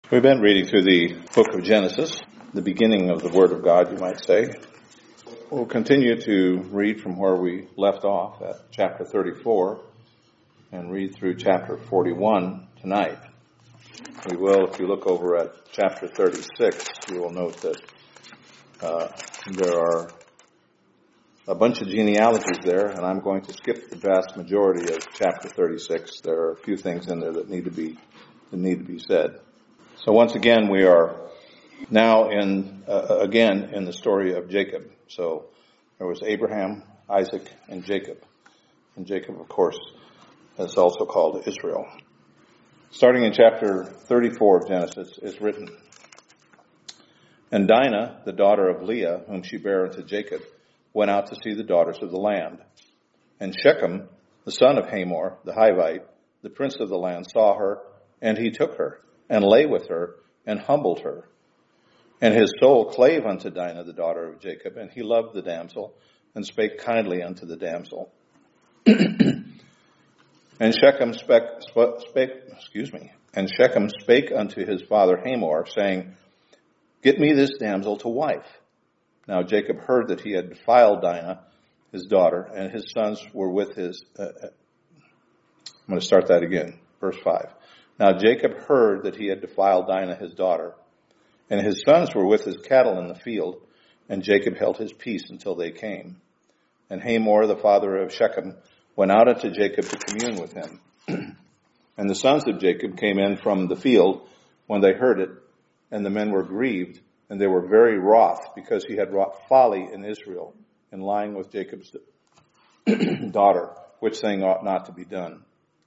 We've been reading through the book of Genesis, the beginning of the Word of God, you might say. We'll continue to read from where we left off at chapter 34 and read through chapter 41 tonight. We will, if you look over at chapter 36, you will note that there are a bunch of genealogies there, and I'm going to skip the vast majority of chapter 36. There are a few things in there that need to be said. So once again, we are now in the story of Jacob. So there was Abraham, Isaac, and Jacob. And Jacob, of course, is also called Israel. Starting in chapter 34 of Genesis is written, "And Dinah, the daughter of Leah, whom she bare unto Jacob, went out to see the daughters of the land. And Shechem, the son of Hamor, the Hivite, the prince of the land, saw her, and he took her, and lay with her, and humbled her. And his soul clave unto Dinah, the daughter of Jacob, and he loved the damsel, and spake kindly unto the damsel. And Shechem spake unto his father Hamor, saying, Get me this damsel to wife. Now Jacob heard that he had defiled Dinah, his daughter, and his sons were with his..." I'm going to start that again, verse 5. "Now Jacob heard that he had defiled Dinah his daughter, and his sons were with his cattle in the field, and Jacob held his peace until they came. And Hamor, the father of Shechem, went out unto Jacob to commune with him. And the sons of Jacob came in from the field when they heard it, and the men were grieved, and they were very wroth, because he had wrought folly in Israel, in lying with Jacob's daughter, which thing ought not to be done.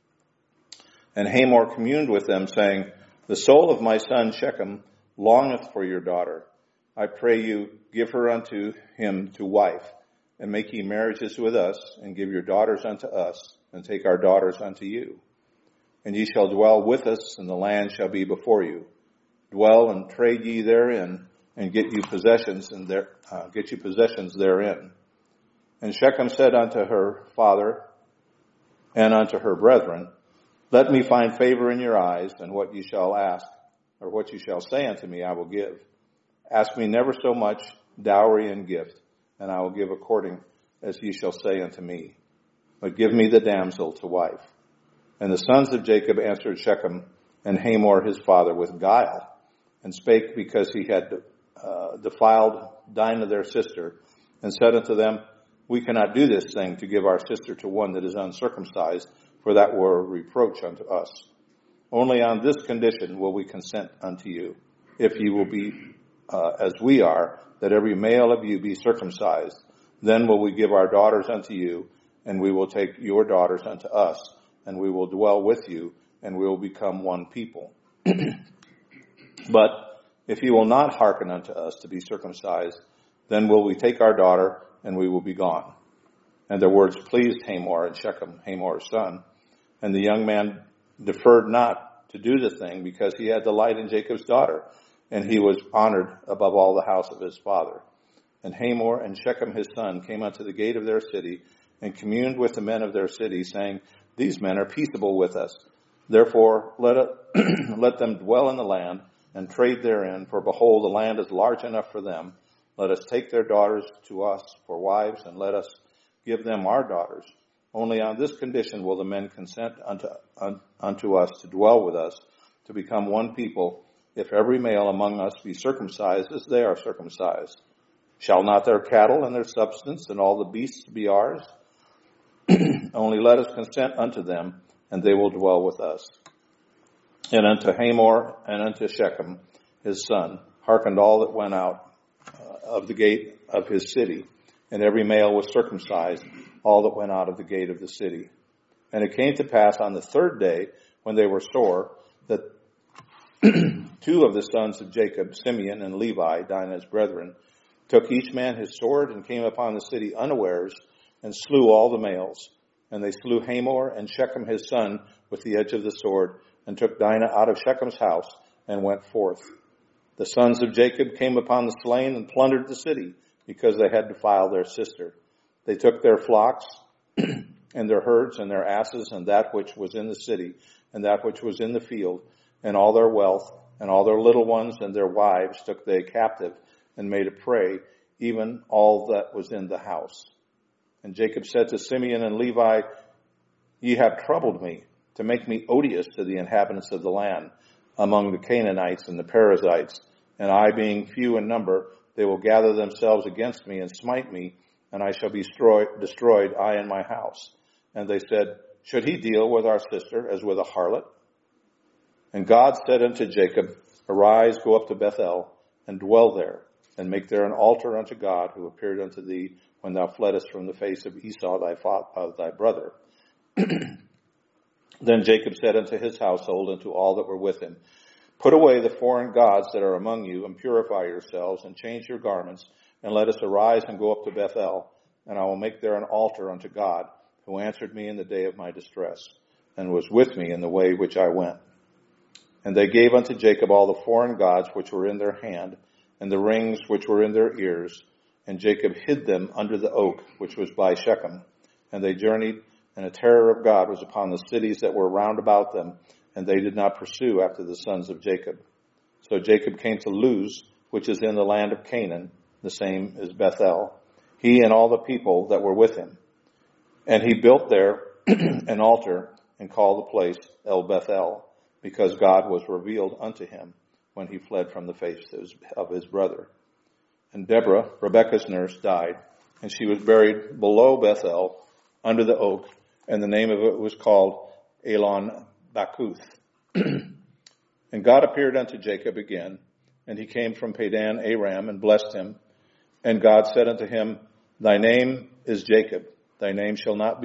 And Hamor communed with them, saying, The soul of my son Shechem longeth for your daughter. I pray you, give her unto him to wife, and make ye marriages with us, and give your daughters unto us, and take our daughters unto you. And ye shall dwell with us, and the land shall be before you. Dwell and trade ye therein, and get you possessions therein. And Shechem said unto her father and unto her brethren, Let me find favor in your eyes, and what ye shall ask, or what ye shall say unto me, I will give. Ask me never so much dowry and gift, and I will give according as ye shall say unto me. But give me the damsel to wife. And the sons of Jacob answered Shechem and Hamor his father with guile, and spake because he had defiled Dinah their sister, and said unto them, We cannot do this thing to give our sister to one that is uncircumcised, for that were a reproach unto us. Only on this condition will we consent unto you, if ye will be as we are, that every male of you be circumcised. Then will we give our daughters unto you, and we will take your daughters unto us, and we will dwell with you, and we will become one people. But if ye will not hearken unto us to be circumcised, then will we take our daughter, and we will be gone. And their words pleased Hamor and Shechem, Hamor's son. And the young man deferred not to do the thing, because he had delight in Jacob's daughter, and he was honored above all the house of his father. And Hamor and Shechem his son came unto the gate of their city, and communed with the men of their city, saying, These men are peaceable with us. Therefore let them dwell in the land, and trade therein, for behold, the land is large enough for them. Let us take their daughters to us for wives, and let us give them our daughters. Only on this condition will the men consent unto us to dwell with us, to become one people, if every male among us be circumcised as they are circumcised. Shall not their cattle and their substance and all the beasts be ours? Only let us consent unto them, and they will dwell with us. And unto Hamor and unto Shechem his son hearkened all that went out of the gate of his city, and every male was circumcised, all that went out of the gate of the city. And it came to pass on the third day, when they were sore, that two of the sons of Jacob, Simeon and Levi, Dinah's brethren, took each man his sword, and came upon the city unawares, and slew all the males. And they slew Hamor and Shechem his son with the edge of the sword, and took Dinah out of Shechem's house, and went forth. The sons of Jacob came upon the slain, and plundered the city, because they had defiled their sister. They took their flocks, and their herds, and their asses, and that which was in the city, and that which was in the field, and all their wealth, and all their little ones and their wives took they captive, and made a prey, even all that was in the house. And Jacob said to Simeon and Levi, Ye have troubled me, to make me odious to the inhabitants of the land, among the Canaanites and the Perizzites. And I, being few in number, they will gather themselves against me and smite me, and I shall be destroyed, I and my house. And they said, Should he deal with our sister as with a harlot? And God said unto Jacob, Arise, go up to Bethel, and dwell there, and make there an altar unto God, who appeared unto thee when thou fleddest from the face of Esau thy brother. Then Jacob said unto his household and to all that were with him, Put away the foreign gods that are among you, and purify yourselves, and change your garments, and let us arise and go up to Bethel, and I will make there an altar unto God, who answered me in the day of my distress, and was with me in the way which I went. And they gave unto Jacob all the foreign gods which were in their hand, and the rings which were in their ears, and Jacob hid them under the oak which was by Shechem. And they journeyed, and a terror of God was upon the cities that were round about them, and they did not pursue after the sons of Jacob. So Jacob came to Luz, which is in the land of Canaan, the same as Bethel, he and all the people that were with him. And he built there an altar, and called the place El Bethel, because God was revealed unto him when he fled from the face of his brother. And Deborah, Rebekah's nurse, died, and she was buried below Bethel under the oak, and the name of it was called Elon Bakuth. And God appeared unto Jacob again, and he came from Padan Aram and blessed him. And God said unto him, Thy name is Jacob. Thy name shall not be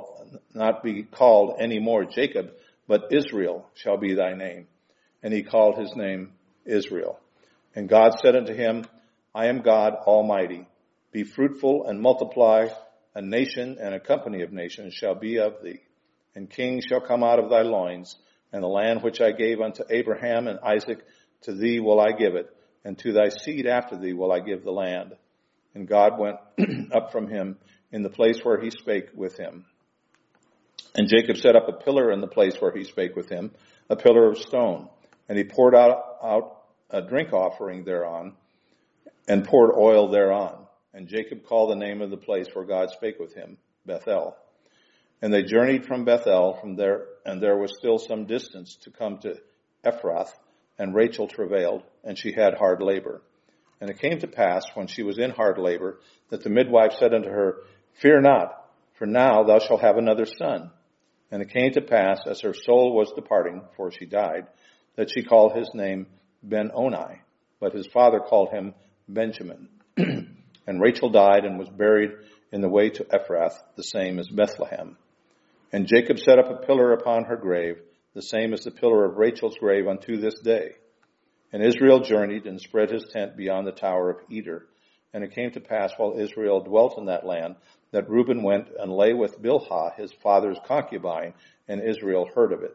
called any more Jacob, but Israel shall be thy name. And he called his name Israel. And God said unto him, I am God Almighty. Be fruitful and multiply. A nation and a company of nations shall be of thee. And kings shall come out of thy loins. And the land which I gave unto Abraham and Isaac, to thee will I give it. And to thy seed after thee will I give the land. And God went up from him in the place where he spake with him. And Jacob set up a pillar in the place where he spake with him, a pillar of stone. And he poured out a drink offering thereon, and poured oil thereon. And Jacob called the name of the place where God spake with him, Bethel. And they journeyed from Bethel from there, and there was still some distance to come to Ephrath, and Rachel travailed, and she had hard labor. And it came to pass, when she was in hard labor, that the midwife said unto her, Fear not, for now thou shalt have another son. And it came to pass, as her soul was departing, for she died, that she called his name Ben-Oni, but his father called him Benjamin. And Rachel died and was buried in the way to Ephrath, the same as Bethlehem. And Jacob set up a pillar upon her grave, the same as the pillar of Rachel's grave unto this day. And Israel journeyed and spread his tent beyond the tower of Eder. And it came to pass, while Israel dwelt in that land, that Reuben went and lay with Bilhah, his father's concubine, and Israel heard of it.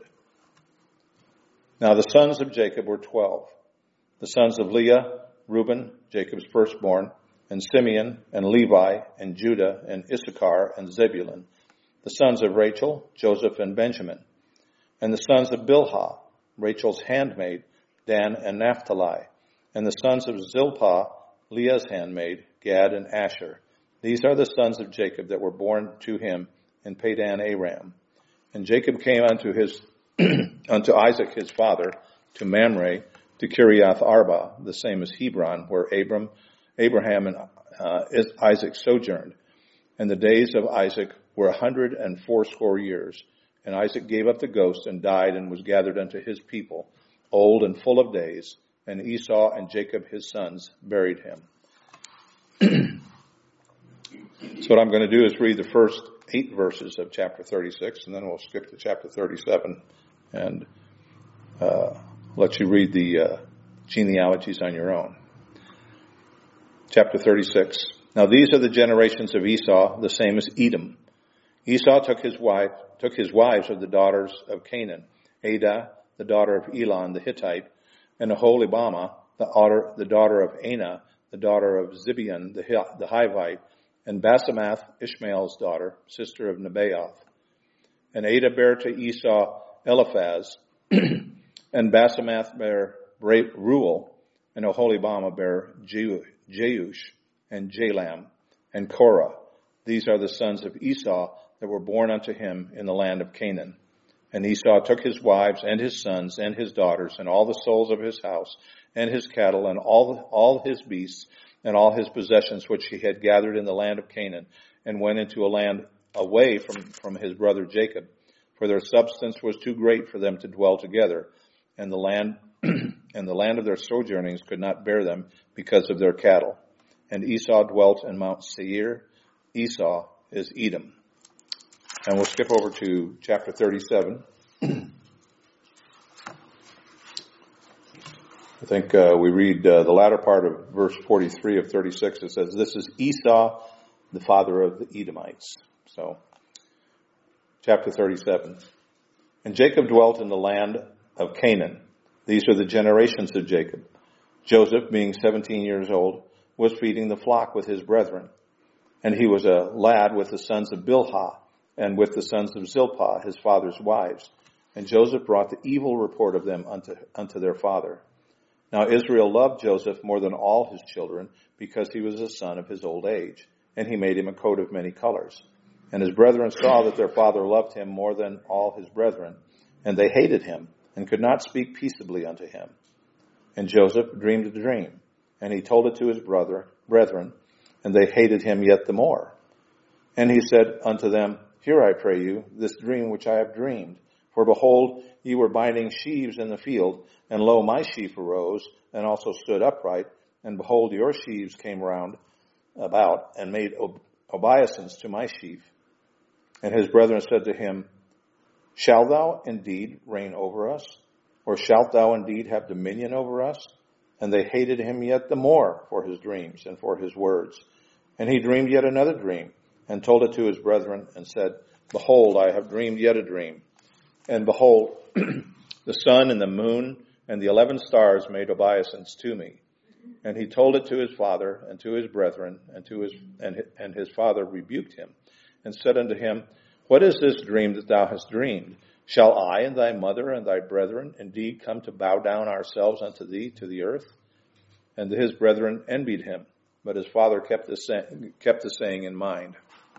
Now the sons of Jacob were 12. The sons of Leah, Reuben, Jacob's firstborn, and Simeon, and Levi, and Judah, and Issachar, and Zebulun. The sons of Rachel, Joseph, and Benjamin. And the sons of Bilhah, Rachel's handmaid, Dan and Naphtali. And the sons of Zilpah, Leah's handmaid, Gad and Asher. These are the sons of Jacob that were born to him in Padan Aram. And Jacob came unto Isaac his father, to Mamre, to Kiriath Arba, the same as Hebron, where Abraham and Isaac sojourned. And the days of Isaac were 180 years. And Isaac gave up the ghost and died, and was gathered unto his people, old and full of days. And Esau and Jacob his sons buried him. So what I'm going to do is read the first 8 verses of chapter 36, and then we'll skip to chapter 37 and let you read the genealogies on your own. Chapter 36. Now these are the generations of Esau, the same as Edom. Esau took his wives of the daughters of Canaan, Adah, the daughter of Elon the Hittite, and Aholibamah, the daughter of Anah, the daughter of Zibeon the Hivite, and Basemath, Ishmael's daughter, sister of Nebaioth. And Adah bare to Esau Eliphaz, and Basemath bare Reuel, and Oholibamah bare Jeush and Jalam and Korah. These are the sons of Esau that were born unto him in the land of Canaan. And Esau took his wives and his sons and his daughters and all the souls of his house and his cattle and all his beasts and all his possessions which he had gathered in the land of Canaan, and went into a land away from his brother Jacob, for their substance was too great for them to dwell together, and the land of their sojournings could not bear them because of their cattle. And Esau dwelt in Mount Seir. Esau is Edom. And we'll skip over to chapter 37. I think we read the latter part of verse 43 of 36. It says, "This is Esau, the father of the Edomites." So, chapter 37. "And Jacob dwelt in the land of Canaan. These are the generations of Jacob. Joseph, being 17 years old, was feeding the flock with his brethren. And he was a lad with the sons of Bilhah, and with the sons of Zilpah, his father's wives. And Joseph brought the evil report of them unto their father. Now Israel loved Joseph more than all his children, because he was a son of his old age. And he made him a coat of many colors. And his brethren saw that their father loved him more than all his brethren, and they hated him, and could not speak peaceably unto him. And Joseph dreamed a dream, and he told it to his brethren, and they hated him yet the more. And he said unto them, Hear, I pray you, this dream which I have dreamed. For behold, ye were binding sheaves in the field, and lo, my sheaf arose, and also stood upright, and behold, your sheaves came round about, and made obeisance to my sheaf. And his brethren said to him, Shalt thou indeed reign over us? Or shalt thou indeed have dominion over us? And they hated him yet the more for his dreams and for his words. And he dreamed yet another dream, and told it to his brethren, and said, Behold, I have dreamed yet a dream. And behold, the sun and the moon and the 11 stars made obeisance to me. And he told it to his father and to his brethren, and his father rebuked him, and said unto him, What is this dream that thou hast dreamed? Shall I and thy mother and thy brethren indeed come to bow down ourselves unto thee to the earth? And his brethren envied him, but his father kept the saying in mind.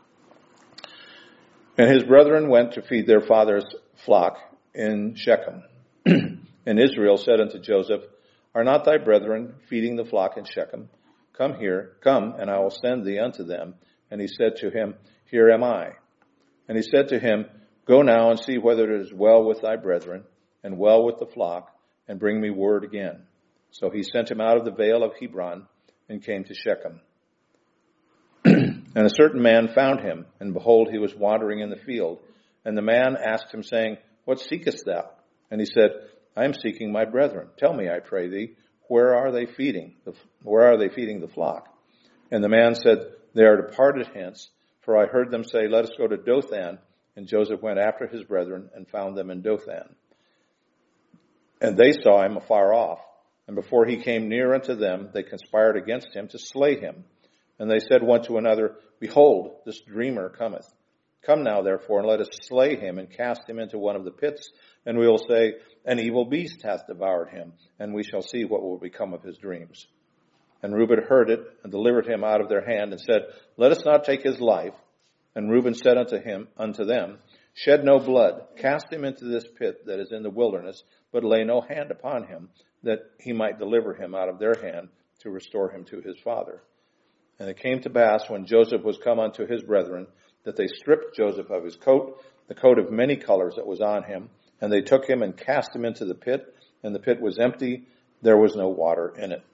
And his brethren went to feed their father's flock in Shechem. And Israel said unto Joseph, Are not thy brethren feeding the flock in Shechem? Come here, come, and I will send thee unto them. And he said to him, Here am I. And he said to him, Go now and see whether it is well with thy brethren, and well with the flock, and bring me word again. So he sent him out of the vale of Hebron, and came to Shechem. And a certain man found him, and behold, he was wandering in the field. And the man asked him, saying, What seekest thou? And he said, I am seeking my brethren. Tell me, I pray thee, where are they feeding the flock? And the man said, They are departed hence, for I heard them say, Let us go to Dothan. And Joseph went after his brethren, and found them in Dothan. And they saw him afar off. And before he came near unto them, they conspired against him to slay him. And they said one to another, Behold, this dreamer cometh. Come now, therefore, and let us slay him, and cast him into one of the pits. And we will say, An evil beast hath devoured him, and we shall see what will become of his dreams. And Reuben heard it, and delivered him out of their hand, and said, Let us not take his life. And Reuben said unto them, Shed no blood, cast him into this pit that is in the wilderness, but lay no hand upon him, that he might deliver him out of their hand, to restore him to his father. And it came to pass, when Joseph was come unto his brethren, that they stripped Joseph of his coat, the coat of many colors that was on him, and they took him and cast him into the pit, and the pit was empty, there was no water in it.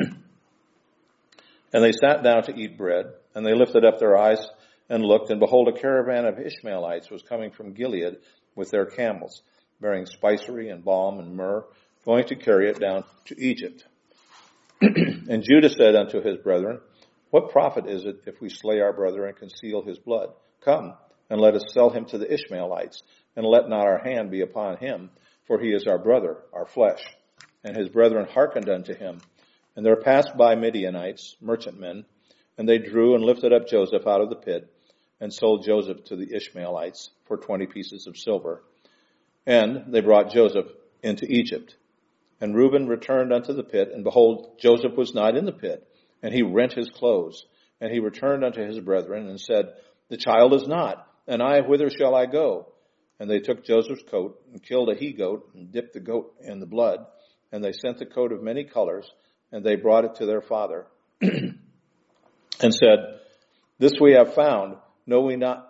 And they sat down to eat bread, and they lifted up their eyes and looked, and behold, a caravan of Ishmaelites was coming from Gilead with their camels, bearing spicery and balm and myrrh, going to carry it down to Egypt. And Judah said unto his brethren, What profit is it if we slay our brother and conceal his blood? Come, and let us sell him to the Ishmaelites, and let not our hand be upon him, for he is our brother, our flesh. And his brethren hearkened unto him. And there passed by Midianites, merchantmen, and they drew and lifted up Joseph out of the pit, and sold Joseph to the Ishmaelites for 20 pieces of silver. And they brought Joseph into Egypt. And Reuben returned unto the pit, and behold, Joseph was not in the pit. And he rent his clothes. And he returned unto his brethren, and said, The child is not, and I, whither shall I go? And they took Joseph's coat, and killed a he-goat, and dipped the goat in the blood. And they sent the coat of many colors, and they brought it to their father, and said, This we have found. Know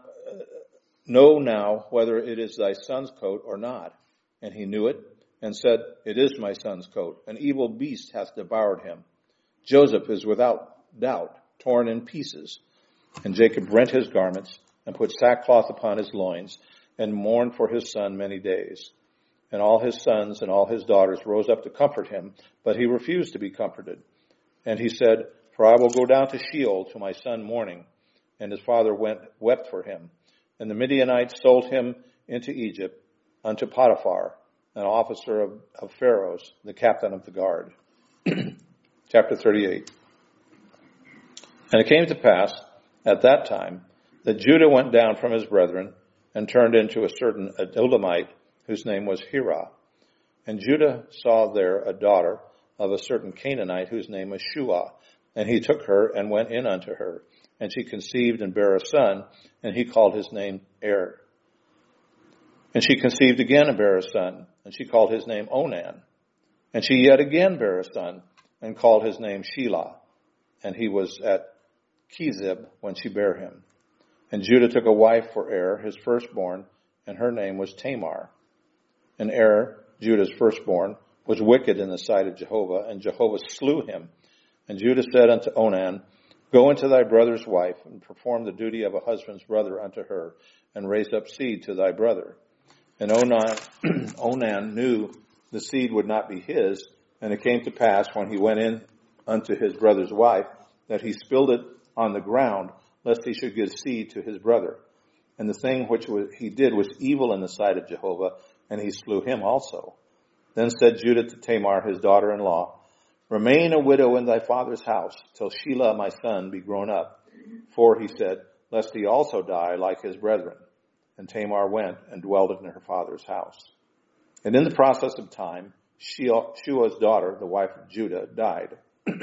now whether it is thy son's coat or not. And he knew it, and said, It is my son's coat. An evil beast hath devoured him. Joseph is without doubt torn in pieces. And Jacob rent his garments, and put sackcloth upon his loins, and mourned for his son many days. And all his sons and all his daughters rose up to comfort him, but he refused to be comforted. And he said, For I will go down to Sheol to my son mourning. And his father wept for him. And the Midianites sold him into Egypt unto Potiphar, an officer of Pharaoh's, the captain of the guard. Chapter 38. And it came to pass at that time that Judah went down from his brethren and turned into a certain Adulamite whose name was Hirah. And Judah saw there a daughter of a certain Canaanite whose name was Shua. And he took her and went in unto her. And she conceived and bare a son, and he called his name Er. And she conceived again and bare a son, and she called his name Onan. And she yet again bare a son, and called his name Shelah. And he was at Kezib when she bare him. And Judah took a wife for Er, his firstborn, and her name was Tamar. And Er, Judah's firstborn, was wicked in the sight of Jehovah, and Jehovah slew him. And Judah said unto Onan, Go into thy brother's wife, and perform the duty of a husband's brother unto her, and raise up seed to thy brother. And Onan knew the seed would not be his, and it came to pass when he went in unto his brother's wife, that he spilled it on the ground, lest he should give seed to his brother. And the thing which he did was evil in the sight of Jehovah, and he slew him also. Then said Judah to Tamar, his daughter-in-law, Remain a widow in thy father's house, till Shelah my son be grown up. For, he said, lest he also die like his brethren. And Tamar went and dwelled in her father's house. And in the process of time, Shua's daughter, the wife of Judah, died.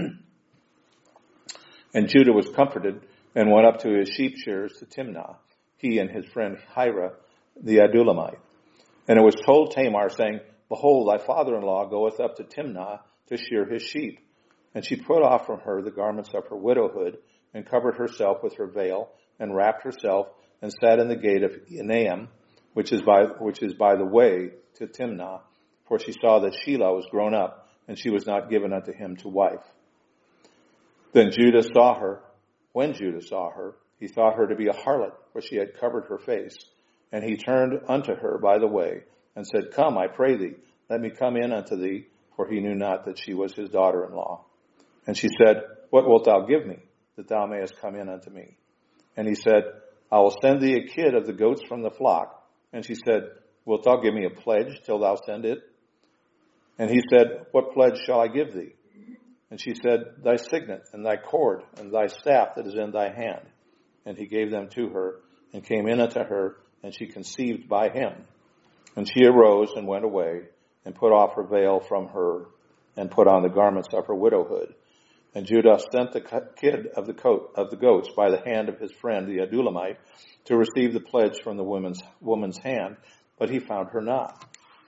And Judah was comforted and went up to his sheep shearers to Timnah, he and his friend Hirah the Adulamite. And it was told Tamar, saying, Behold, thy father-in-law goeth up to Timnah to shear his sheep. And she put off from her the garments of her widowhood, and covered herself with her veil, and wrapped herself, and sat in the gate of Enaim, which is by the way to Timnah, for she saw that Shelah was grown up, and she was not given unto him to wife. Then Judah saw her. When Judah saw her, he thought her to be a harlot, for she had covered her face. And he turned unto her by the way, and said, Come, I pray thee, let me come in unto thee, for he knew not that she was his daughter-in-law. And she said, What wilt thou give me, that thou mayest come in unto me? And he said, I will send thee a kid of the goats from the flock. And she said, Wilt thou give me a pledge till thou send it? And he said, What pledge shall I give thee? And she said, Thy signet, and thy cord, and thy staff that is in thy hand. And he gave them to her, and came in unto her, and she conceived by him. And she arose and went away, and put off her veil from her, and put on the garments of her widowhood. And Judah sent the kid of the goats by the hand of his friend the Adulamite to receive the pledge from the woman's hand, but he found her not.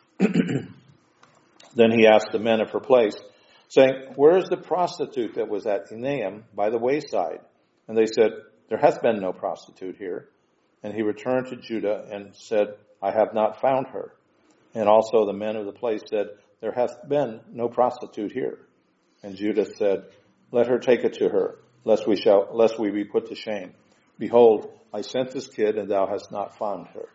Then he asked the men of her place, saying, Where is the prostitute that was at Enaim by the wayside? And they said, There hath been no prostitute here. And he returned to Judah and said, I have not found her. And also the men of the place said, There hath been no prostitute here. And Judah said, Let her take it to her, lest we be put to shame. Behold, I sent this kid, and thou hast not found her.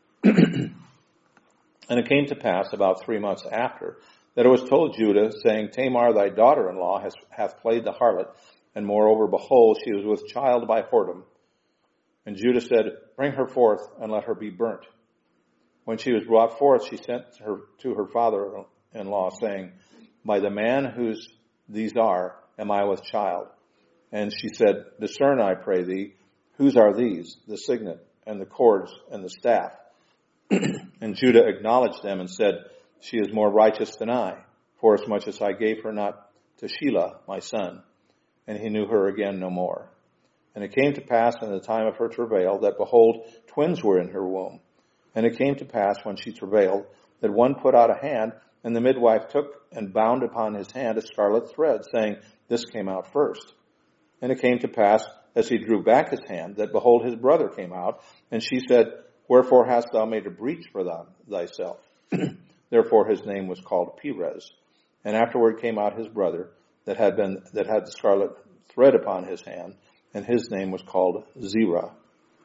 And it came to pass about 3 months after, that it was told Judah, saying, Tamar thy daughter-in-law hath played the harlot, and moreover, behold, she was with child by whoredom. And Judah said, Bring her forth, and let her be burnt. When she was brought forth, she sent her to her father-in-law, saying, By the man whose these are, am I with child? And she said, Discern, I pray thee, whose are these, the signet, and the cords, and the staff? And Judah acknowledged them, and said, She is more righteous than I, forasmuch as I gave her not to Shelah, my son. And he knew her again no more. And it came to pass in the time of her travail that, behold, twins were in her womb. And it came to pass when she travailed that one put out a hand, and the midwife took and bound upon his hand a scarlet thread, saying, This came out first. And it came to pass, as he drew back his hand, that, behold, his brother came out. And she said, Wherefore hast thou made a breach for thyself? Therefore his name was called Perez. And afterward came out his brother that had the scarlet thread upon his hand, and his name was called Zerah.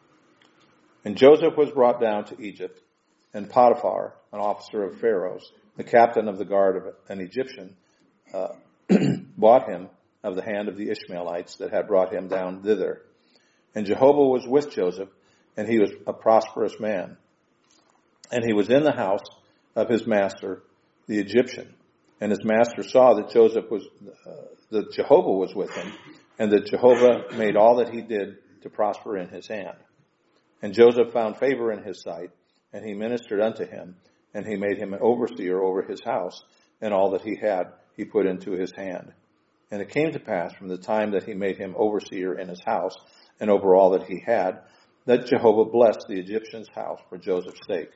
And Joseph was brought down to Egypt, and Potiphar, an officer of Pharaoh's, the captain of the guard of an Egyptian, bought him of the hand of the Ishmaelites that had brought him down thither. And Jehovah was with Joseph, and he was a prosperous man. And he was in the house of his master, the Egyptian. And his master saw that that Jehovah was with him, and that Jehovah made all that he did to prosper in his hand. And Joseph found favor in his sight, and he ministered unto him, and he made him an overseer over his house, and all that he had he put into his hand. And it came to pass from the time that he made him overseer in his house, and over all that he had, that Jehovah blessed the Egyptian's house for Joseph's sake.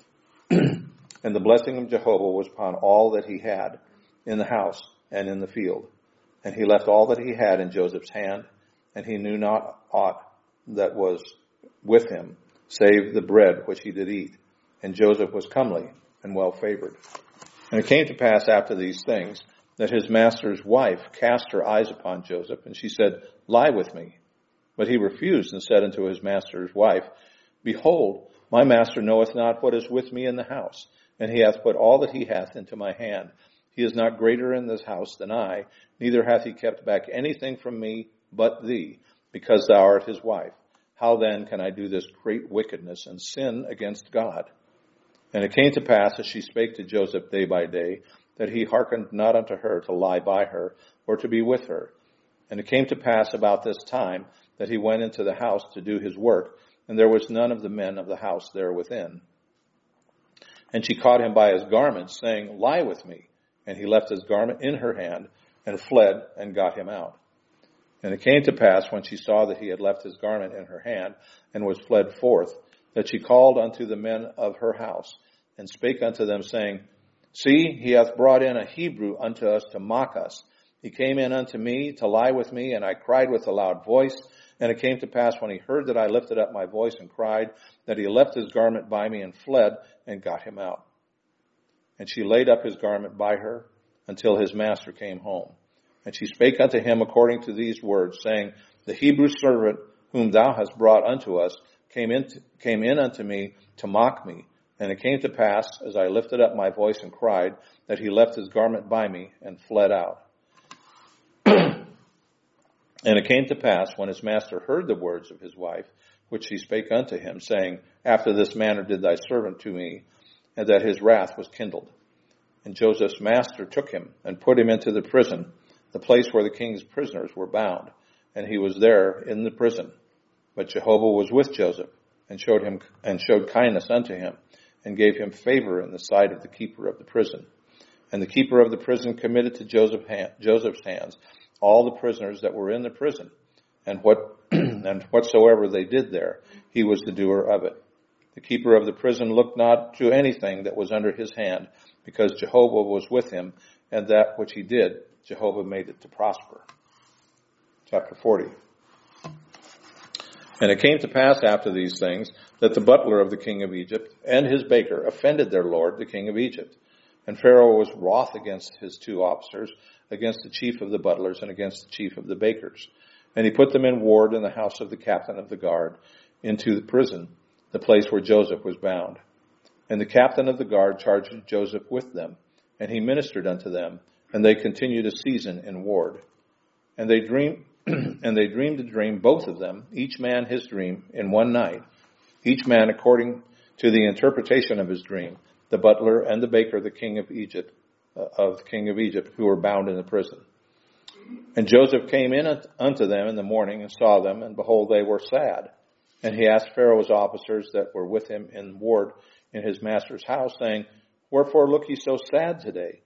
And the blessing of Jehovah was upon all that he had in the house and in the field. And he left all that he had in Joseph's hand, and he knew not aught that was with him, save the bread which he did eat. And Joseph was comely and well favored. And it came to pass after these things, that his master's wife cast her eyes upon Joseph, and she said, Lie with me. But he refused, and said unto his master's wife, Behold, my master knoweth not what is with me in the house, and he hath put all that he hath into my hand. He is not greater in this house than I, neither hath he kept back anything from me but thee, because thou art his wife. How then can I do this great wickedness and sin against God? And it came to pass, as she spake to Joseph day by day, that he hearkened not unto her to lie by her, or to be with her. And it came to pass about this time, that he went into the house to do his work, and there was none of the men of the house there within. And she caught him by his garment, saying, Lie with me. And he left his garment in her hand, and fled, and got him out. And it came to pass, when she saw that he had left his garment in her hand, and was fled forth, that she called unto the men of her house, and spake unto them, saying, See, he hath brought in a Hebrew unto us to mock us. He came in unto me to lie with me, and I cried with a loud voice. And it came to pass, when he heard that I lifted up my voice and cried, that he left his garment by me and fled, and got him out. And she laid up his garment by her until his master came home. And she spake unto him according to these words, saying, The Hebrew servant whom thou hast brought unto us came in unto me to mock me. And it came to pass, as I lifted up my voice and cried, that he left his garment by me and fled out. And it came to pass, when his master heard the words of his wife, which she spake unto him, saying, After this manner did thy servant to me, and that his wrath was kindled. And Joseph's master took him, and put him into the prison, the place where the king's prisoners were bound. And he was there in the prison. But Jehovah was with Joseph, and showed kindness unto him, and gave him favor in the sight of the keeper of the prison. And the keeper of the prison committed to Joseph's hands all the prisoners that were in the prison, and whatsoever they did there, he was the doer of it. The keeper of the prison looked not to anything that was under his hand, because Jehovah was with him, and that which he did, Jehovah made it to prosper. Chapter 40. And it came to pass after these things, that the butler of the king of Egypt and his baker offended their lord, the king of Egypt. And Pharaoh was wroth against his two officers, against the chief of the butlers, and against the chief of the bakers. And he put them in ward in the house of the captain of the guard, into the prison, the place where Joseph was bound. And the captain of the guard charged Joseph with them, and he ministered unto them, and they continued a season in ward. And they dreamed a dream, both of them, each man his dream, in one night, each man according to the interpretation of his dream, the butler and the baker, the king of Egypt, who were bound in the prison. And Joseph came in unto them in the morning, and saw them, and behold, they were sad. And he asked Pharaoh's officers that were with him in ward in his master's house, saying, Wherefore look ye so sad today?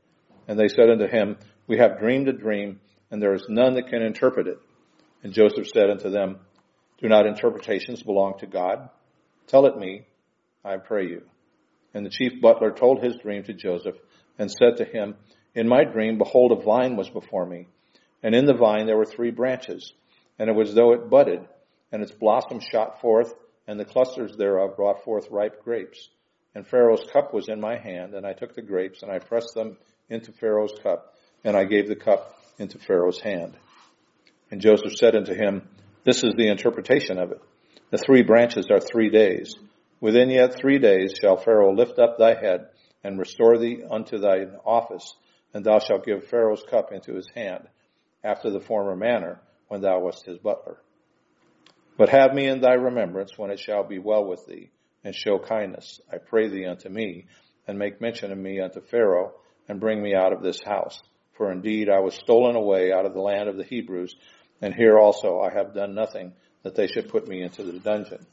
And they said unto him, We have dreamed a dream, and there is none that can interpret it. And Joseph said unto them, Do not interpretations belong to God? Tell it me, I pray you. And the chief butler told his dream to Joseph, and said to him, In my dream, behold, a vine was before me, and in the vine there were 3 branches, and it was as though it budded, and its blossoms shot forth, and the clusters thereof brought forth ripe grapes. And Pharaoh's cup was in my hand, and I took the grapes, and I pressed them into Pharaoh's cup, and I gave the cup into Pharaoh's hand. And Joseph said unto him, This is the interpretation of it. The 3 branches are 3 days. Within yet 3 days shall Pharaoh lift up thy head, and restore thee unto thine office, and thou shalt give Pharaoh's cup into his hand, after the former manner, when thou wast his butler. But have me in thy remembrance when it shall be well with thee, and show kindness, I pray thee, unto me, and make mention of me unto Pharaoh, and bring me out of this house. For indeed I was stolen away out of the land of the Hebrews, and here also I have done nothing that they should put me into the dungeon.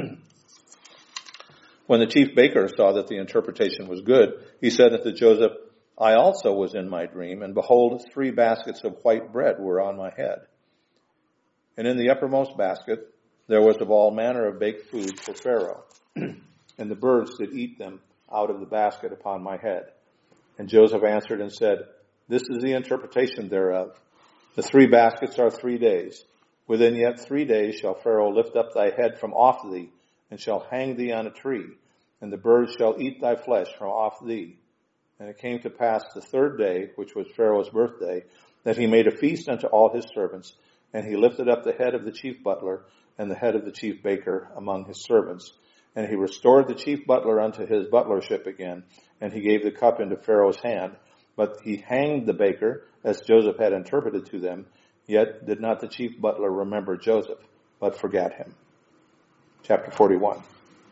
When the chief baker saw that the interpretation was good, he said unto Joseph, I also was in my dream, and behold, 3 baskets of white bread were on my head. And in the uppermost basket there was of all manner of baked food for Pharaoh, and the birds did eat them out of the basket upon my head. And Joseph answered and said, This is the interpretation thereof. The 3 baskets are 3 days. Within yet 3 days shall Pharaoh lift up thy head from off thee, and shall hang thee on a tree, and the birds shall eat thy flesh from off thee. And it came to pass the 3rd day, which was Pharaoh's birthday, that he made a feast unto all his servants, and he lifted up the head of the chief butler and the head of the chief baker among his servants. And he restored the chief butler unto his butlership again, and he gave the cup into Pharaoh's hand. But he hanged the baker, as Joseph had interpreted to them, yet did not the chief butler remember Joseph, but forgat him. Chapter 41.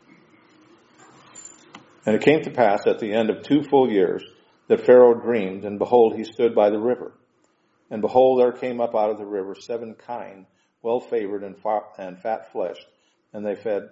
And it came to pass at the end of 2 full years that Pharaoh dreamed, and behold, he stood by the river. And behold, there came up out of the river 7 kine, well favored and fat fleshed, and they fed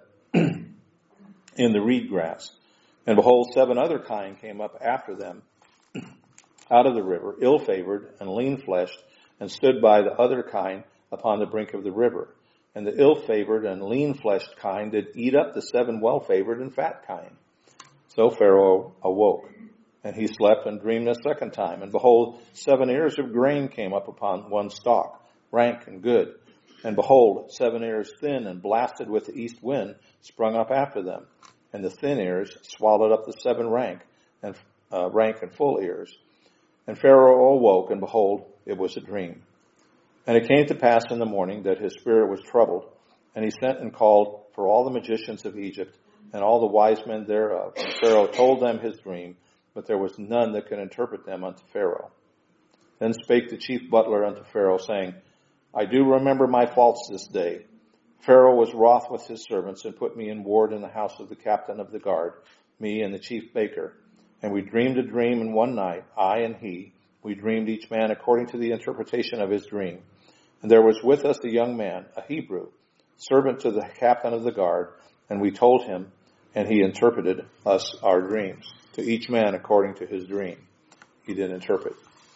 in the reed grass. And behold, 7 other kine came up after them out of the river, ill favored and lean fleshed, and stood by the other kine upon the brink of the river. And the ill favored and lean fleshed kine did eat up the 7 well favored and fat kine. So Pharaoh awoke, and he slept and dreamed a 2nd time. And behold, 7 ears of grain came up upon one stalk, rank and good. And behold, 7 ears thin and blasted with the east wind sprung up after them. And the thin ears swallowed up the 7 rank and full ears. And Pharaoh awoke, and behold, it was a dream. And it came to pass in the morning that his spirit was troubled, and he sent and called for all the magicians of Egypt, and all the wise men thereof. And Pharaoh told them his dream, but there was none that could interpret them unto Pharaoh. Then spake the chief butler unto Pharaoh, saying, I do remember my faults this day. Pharaoh was wroth with his servants, and put me in ward in the house of the captain of the guard, me and the chief baker. And we dreamed a dream in one night, I and he. We dreamed each man according to the interpretation of his dream. And there was with us a young man, a Hebrew, servant to the captain of the guard, and we told him, and he interpreted us our dreams, to each man according to his dream. He did interpret.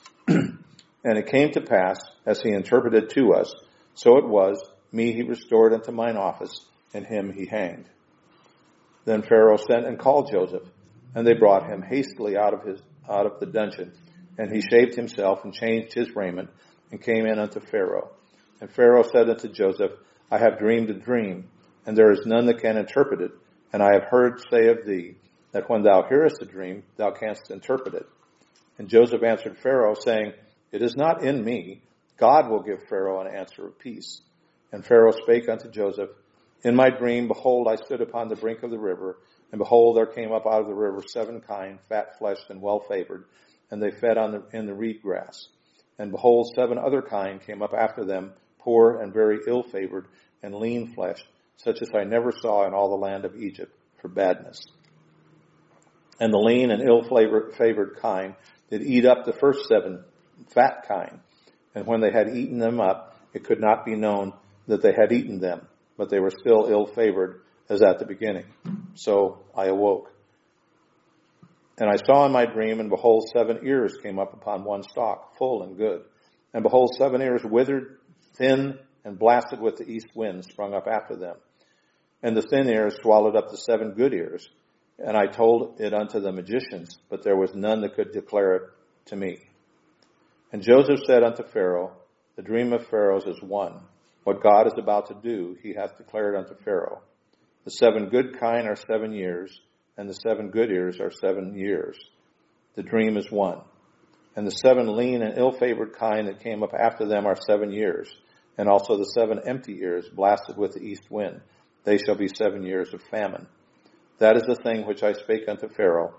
And it came to pass, as he interpreted to us, so it was, me he restored unto mine office, and him he hanged. Then Pharaoh sent and called Joseph, and they brought him hastily out of the dungeon. And he shaved himself and changed his raiment, and came in unto Pharaoh. And Pharaoh said unto Joseph, I have dreamed a dream, and there is none that can interpret it. And I have heard say of thee, that when thou hearest a dream, thou canst interpret it. And Joseph answered Pharaoh, saying, It is not in me. God will give Pharaoh an answer of peace. And Pharaoh spake unto Joseph, In my dream, behold, I stood upon the brink of the river, and behold, there came up out of the river 7 kine, fat-fleshed and well-favored, and they fed in the reed grass. And behold, 7 other kine came up after them, poor and very ill-favored and lean-fleshed, such as I never saw in all the land of Egypt, for badness. And the lean and ill-favored kine did eat up the first 7 fat kine. And when they had eaten them up, it could not be known that they had eaten them, but they were still ill-favored as at the beginning. So I awoke. And I saw in my dream, and behold, 7 ears came up upon one stalk, full and good. And behold, 7 ears withered, thin, and blasted with the east wind sprung up after them. And the thin ears swallowed up the 7 good ears. And I told it unto the magicians, but there was none that could declare it to me. And Joseph said unto Pharaoh, the dream of Pharaoh's is one. What God is about to do, he hath declared unto Pharaoh. The 7 good kine are 7 years, and the 7 good ears are 7 years. The dream is one. And the 7 lean and ill-favored kine that came up after them are 7 years, and also the 7 empty ears blasted with the east wind. They shall be 7 years of famine. That is the thing which I spake unto Pharaoh.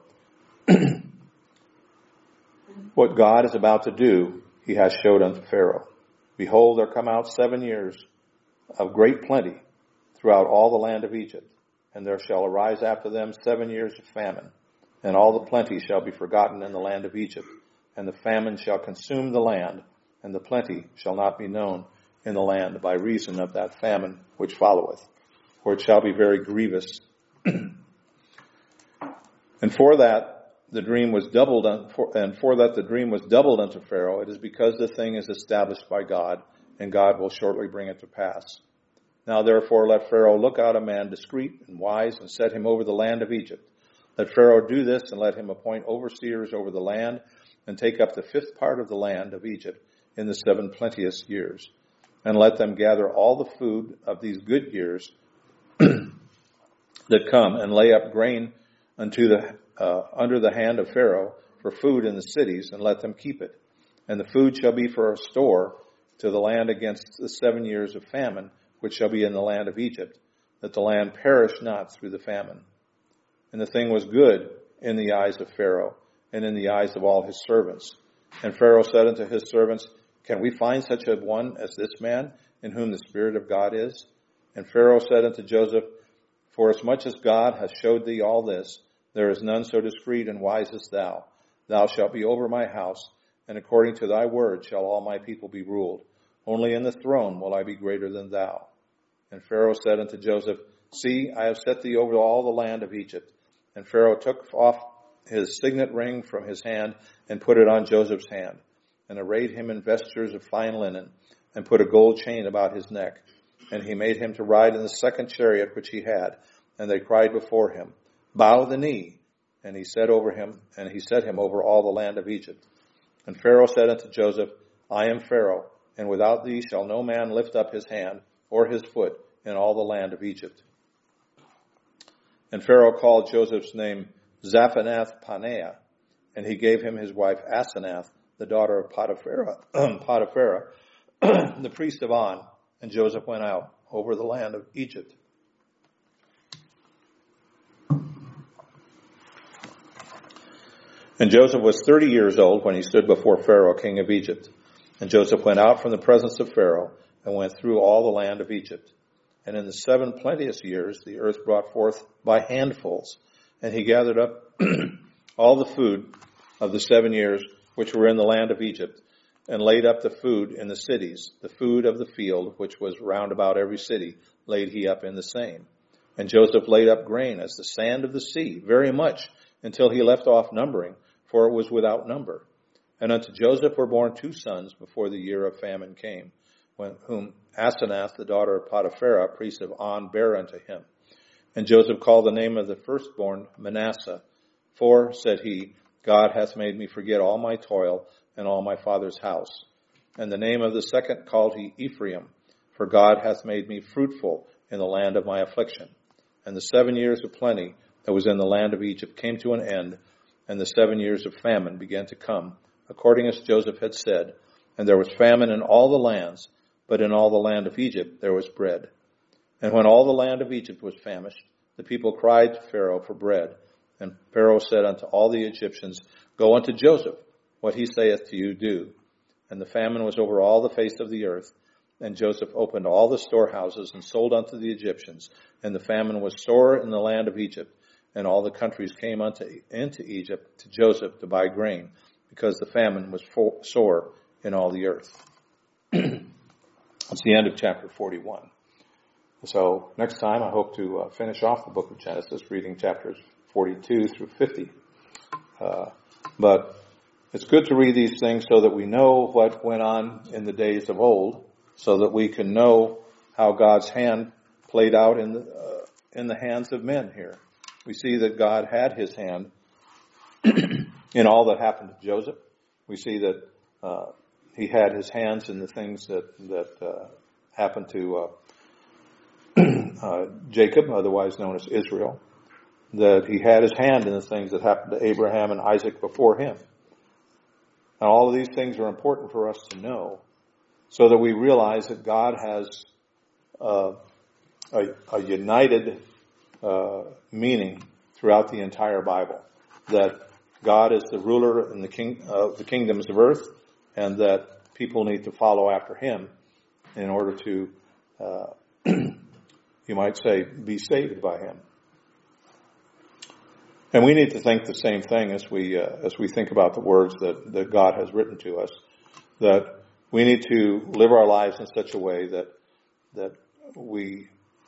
What God is about to do, he hath showed unto Pharaoh. Behold, there come out 7 years of great plenty throughout all the land of Egypt, and there shall arise after them 7 years of famine, and all the plenty shall be forgotten in the land of Egypt, and the famine shall consume the land, and the plenty shall not be known in the land by reason of that famine which followeth, for it shall be very grievous. And for that the dream was doubled unto Pharaoh, it is because the thing is established by God, and God will shortly bring it to pass. Now therefore let Pharaoh look out a man discreet and wise, and set him over the land of Egypt. Let Pharaoh do this, and let him appoint overseers over the land, and take up the 5th part of the land of Egypt in the 7 plenteous years. And let them gather all the food of these good years that come, and lay up grain unto under the hand of Pharaoh for food in the cities, and let them keep it. And the food shall be for a store to the land against the 7 years of famine, which shall be in the land of Egypt, that the land perish not through the famine. And the thing was good in the eyes of Pharaoh, and in the eyes of all his servants. And Pharaoh said unto his servants, Can we find such a one as this man, in whom the Spirit of God is? And Pharaoh said unto Joseph, Forasmuch as God hath showed thee all this, there is none so discreet and wise as thou. Thou shalt be over my house, and according to thy word shall all my people be ruled. Only in the throne will I be greater than thou. And Pharaoh said unto Joseph, See, I have set thee over all the land of Egypt. And Pharaoh took off his signet ring from his hand, and put it on Joseph's hand, and arrayed him in vestures of fine linen, and put a gold chain about his neck. And he made him to ride in the 2nd chariot which he had. And they cried before him, Bow the knee. And he set him over all the land of Egypt. And Pharaoh said unto Joseph, I am Pharaoh, and without thee shall no man lift up his hand or his foot in all the land of Egypt. And Pharaoh called Joseph's name Zaphenath-Paneah, and he gave him his wife Asenath, the daughter of Potiphera, the priest of On. And Joseph went out over the land of Egypt. And Joseph was 30 years old when he stood before Pharaoh, king of Egypt. And Joseph went out from the presence of Pharaoh, and went through all the land of Egypt. And in the 7 plenteous years, the earth brought forth by handfuls. And he gathered up all the food of the 7 years which were in the land of Egypt, and laid up the food in the cities. The food of the field, which was round about every city, laid he up in the same. And Joseph laid up grain as the sand of the sea, very much, until he left off numbering, for it was without number. And unto Joseph were born 2 sons before the year of famine came, whom Asenath, the daughter of Potiphera, priest of On, bare unto him. And Joseph called the name of the firstborn Manasseh. For, said he, God hath made me forget all my toil and all my father's house. And the name of the second called he Ephraim, for God hath made me fruitful in the land of my affliction. And the 7 years of plenty that was in the land of Egypt came to an end, and the 7 years of famine began to come, according as Joseph had said. And there was famine in all the lands, but in all the land of Egypt there was bread. And when all the land of Egypt was famished, the people cried to Pharaoh for bread. And Pharaoh said unto all the Egyptians, Go unto Joseph, what he saith to you do. And the famine was over all the face of the earth. And Joseph opened all the storehouses and sold unto the Egyptians. And the famine was sore in the land of Egypt. And all the countries came into Egypt to Joseph to buy grain, because the famine was sore in all the earth. That's the end of chapter 41. So next time I hope to finish off the book of Genesis, reading chapters 42 through 50. But it's good to read these things so that we know what went on in the days of old, so that we can know how God's hand played out in the hands of men here. We see that God had his hand in all that happened to Joseph. We see that he had his hands in the things that happened to Jacob, otherwise known as Israel. That he had his hand in the things that happened to Abraham and Isaac before him. And all of these things are important for us to know, so that we realize that God has a united meaning throughout the entire Bible. That God is the ruler in the kingdoms of earth, and that people need to follow after him in order to, you might say, be saved by him. And we need to think the same thing as we think about the words that God has written to us. That we need to live our lives in such a way that we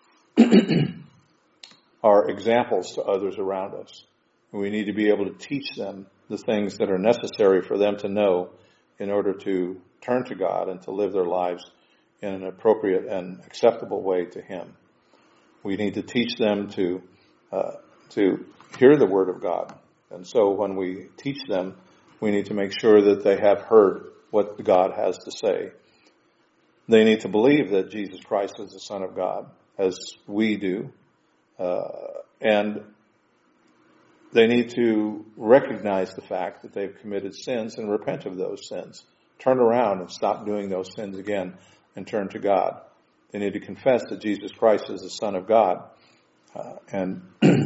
are examples to others around us. We need to be able to teach them the things that are necessary for them to know in order to turn to God and to live their lives in an appropriate and acceptable way to him. We need to teach them to hear the Word of God. And so when we teach them, we need to make sure that they have heard what God has to say. They need to believe that Jesus Christ is the Son of God, as we do. And they need to recognize the fact that they've committed sins and repent of those sins. Turn around and stop doing those sins again and turn to God. They need to confess that Jesus Christ is the Son of God and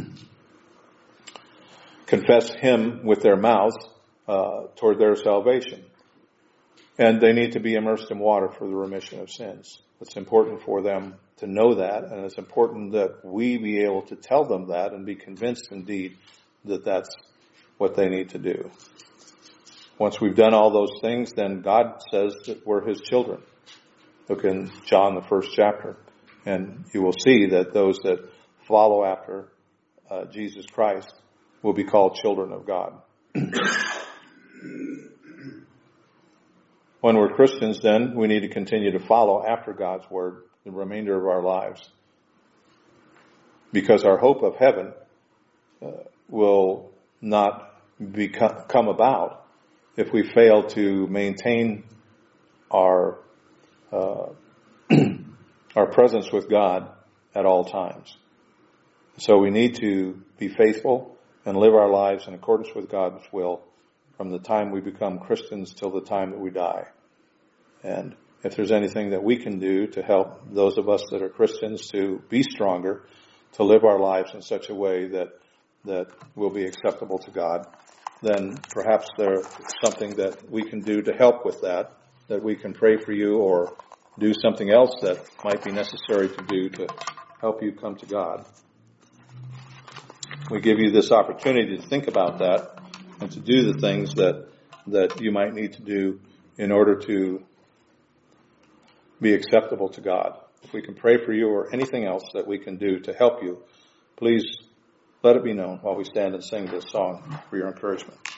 confess him with their mouths toward their salvation. And they need to be immersed in water for the remission of sins. It's important for them to know that, and it's important that we be able to tell them that and be convinced indeed that that's what they need to do. Once we've done all those things, then God says that we're his children. Look in John, the 1st chapter, and you will see that those that follow after Jesus Christ will be called children of God. When we're Christians, then, we need to continue to follow after God's Word the remainder of our lives. Because our hope of heaven will not come about if we fail to maintain our presence with God at all times. So we need to be faithful and live our lives in accordance with God's will from the time we become Christians till the time that we die. And if there's anything that we can do to help those of us that are Christians to be stronger, to live our lives in such a way that will be acceptable to God, then perhaps there's something that we can do to help with that we can pray for you or do something else that might be necessary to do to help you come to God. We give you this opportunity to think about that and to do the things that you might need to do in order to be acceptable to God. If we can pray for you or anything else that we can do to help you, please let it be known while we stand and sing this song for your encouragement.